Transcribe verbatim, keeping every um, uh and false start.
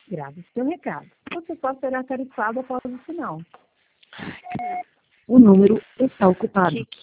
Grave seu recado. Você só será tarifado após o sinal. O número está ocupado. Que